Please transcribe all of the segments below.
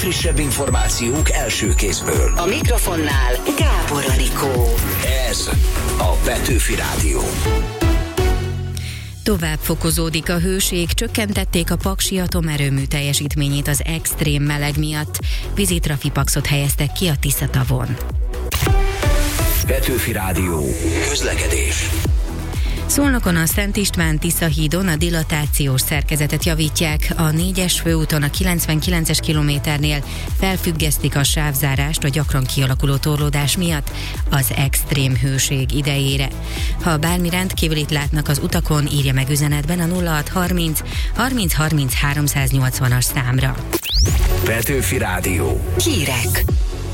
legfrissebb információk első kézből. A mikrofonnál Gábor Anikó. Ez a Petőfi Rádió. Tovább fokozódik a hőség, csökkentették a paksi atomerőmű teljesítményét az extrém meleg miatt. Vízitrafipaxot helyeztek ki a Tisza-tavon. Petőfi Rádió. Közlekedés. Szolnokon a Szent István Tisza hídon a dilatációs szerkezetet javítják, a 4-es főúton a 99-es kilométernél felfüggesztik a sávzárást a gyakran kialakuló torlódás miatt az extrém hőség idejére. Ha bármi rendkívülit látnak az utakon, írja meg üzenetben a 0630 30 30 380-as számra. Petőfi Rádió. Hírek.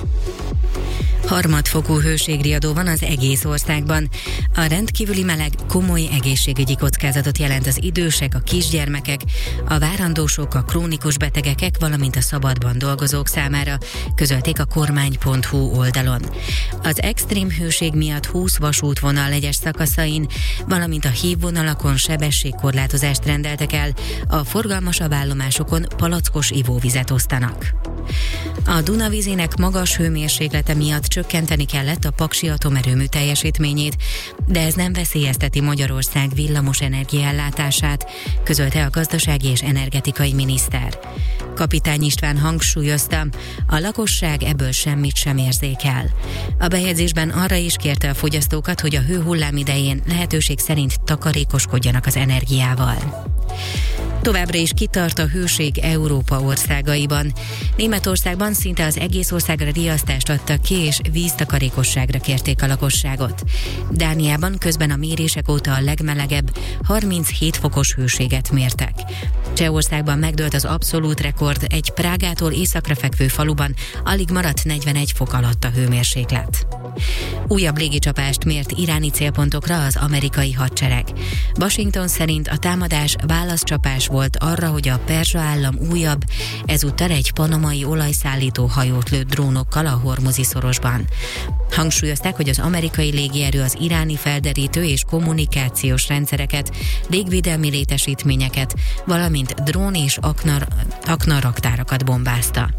Harmadfokú hőségriadó van az egész országban. A rendkívüli meleg komoly egészségügyi kockázatot jelent az idősek, a kisgyermekek, a várandósok, a krónikus betegek, valamint a szabadban dolgozók számára, közölték a kormány.hu oldalon. Az extrém hőség miatt 20 vasútvonal egyes szakaszain, valamint a hívvonalakon sebességkorlátozást rendeltek el, a forgalmasabb állomásokon palackos ivóvizet osztanak. A Dunavízinek magas hőmérséklete miatt csökkenteni kellett a paksi atomerőmű teljesítményét, de ez nem veszélyezteti Magyarország villamos energiaellátását, közölte a gazdasági és energetikai miniszter. Kapitány István hangsúlyozta, a lakosság ebből semmit sem érzékel. A bejegyzésben arra is kérte a fogyasztókat, hogy a hőhullám idején lehetőség szerint takarékoskodjanak az energiával. Továbbra is kitart a hőség Európa országaiban. Németországban szinte az egész országra riasztást adtak ki, és víztakarékosságra kérték a lakosságot. Dániában közben a mérések óta a legmelegebb 37 fokos hőséget mértek. Csehországban megdőlt az abszolút rekord, egy Prágától északra fekvő faluban alig maradt 41 fok alatt a hőmérséklet. Újabb légicsapást mért iráni célpontokra az amerikai hadsereg. Washington szerint a támadás válaszcsapás volt arra, hogy a perzsa állam újabb, ezúttal egy panamai olajszállító hajót lőtt drónokkal a Hormuzi szorosban. Hangsúlyozták, hogy az amerikai légierő az iráni felderítő és kommunikációs rendszereket, légvédelmi létesítményeket, valamint drón és akna raktárakat bombázta.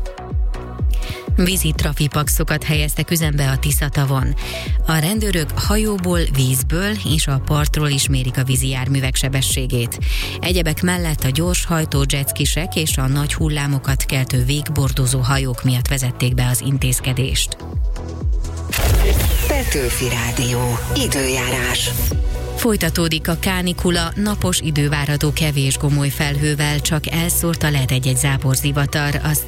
Vízi trafipaxokat helyeztek üzembe a Tisza-tavon. A rendőrök hajóból, vízből és a partról is mérik a vízi járművek sebességét. Egyebek mellett a gyorshajtó jetskisek és a nagy hullámokat keltő végbordozó hajók miatt vezették be az intézkedést. Petőfi Rádió. Időjárás. Folytatódik a kánikula, napos idő várható kevés gomoly felhővel, csak elszórta lehet egy-egy záporzivatar, azt